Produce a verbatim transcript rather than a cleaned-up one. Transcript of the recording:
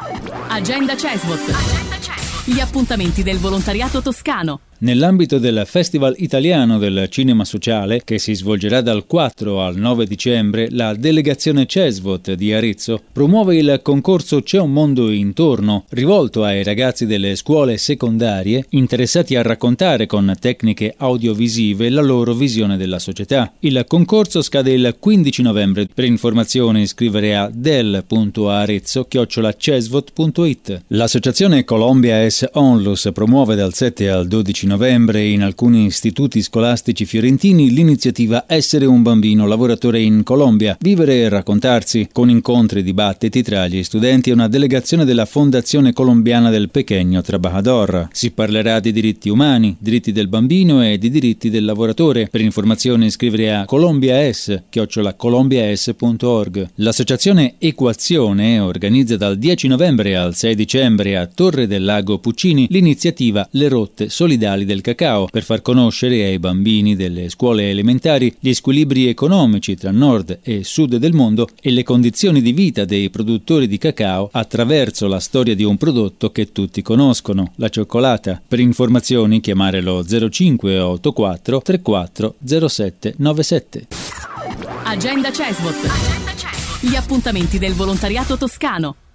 Agenda CESVOT. Gli appuntamenti del volontariato toscano. Nell'ambito del Festival Italiano del Cinema Sociale, che si svolgerà dal quattro al nove dicembre, la delegazione CESVOT di Arezzo promuove il concorso C'è un mondo intorno, rivolto ai ragazzi delle scuole secondarie interessati a raccontare con tecniche audiovisive la loro visione della società. Il concorso scade il quindici novembre. Per informazioni scrivere a del punto arezzo chiocciola cesvot punto it. L'associazione Colombia S. Onlus promuove dal sette al dodici novembre in alcuni istituti scolastici fiorentini l'iniziativa Essere un bambino lavoratore in Colombia, vivere e raccontarsi, con incontri e dibattiti tra gli studenti e una delegazione della Fondazione Colombiana del Pequeño Trabajador. Si parlerà di diritti umani, diritti del bambino e di diritti del lavoratore. Per informazioni scrivere a colombias chiocciola colombias punto org. L'associazione Equazione organizza dal dieci novembre al sei dicembre a Torre del Lago Puccini l'iniziativa Le Rotte Solidali del Cacao, per far conoscere ai bambini delle scuole elementari gli squilibri economici tra nord e sud del mondo e le condizioni di vita dei produttori di cacao attraverso la storia di un prodotto che tutti conoscono, la cioccolata. Per informazioni chiamare lo zero cinque otto quattro tre quattro zero sette nove sette. Agenda CESVOT. Gli appuntamenti del volontariato toscano.